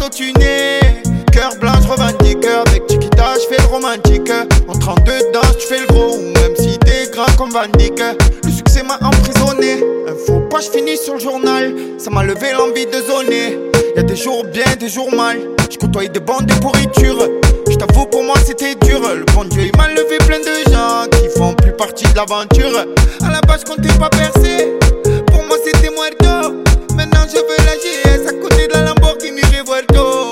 auto-tuné. Cœur blanc, je revendique. Avec Chiquita, je fais le romantique. En 32 danses, tu fais le gros. Même si t'es grand comme Van Dyck. Le succès m'a emprisonné. Un faux pas, je finis sur le journal. Ça m'a levé l'envie de zoner. Y'a des jours bien, des jours mal. Je côtoie des bandes de pourriture. Je t'avoue, pour moi c'était dur. Le bon Dieu il m'a levé plein de gens qui font plus partie de l'aventure. À la base je comptais pas percer. Pour moi c'était muerto. Maintenant je veux l'agir.